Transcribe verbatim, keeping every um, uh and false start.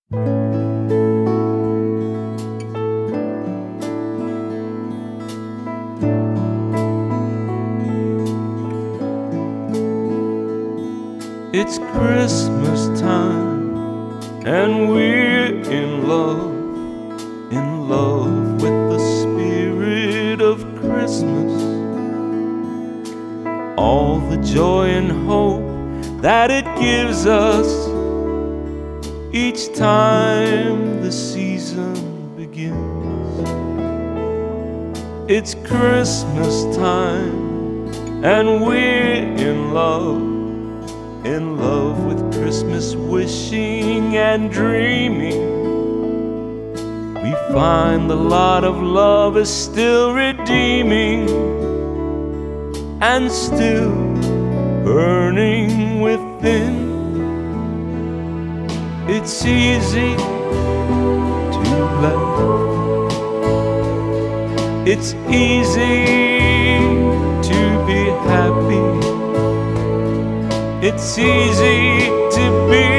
It's Christmas time, and we're in love, in love with the spirit of Christmas. All the joy and hope that it gives us each time the season begins. It's Christmas time, and we're in love, in love with Christmas wishing and dreaming. We find the lot of love is still redeeming and still burning within. It's easy to laugh, it's easy to be happy, it's easy to be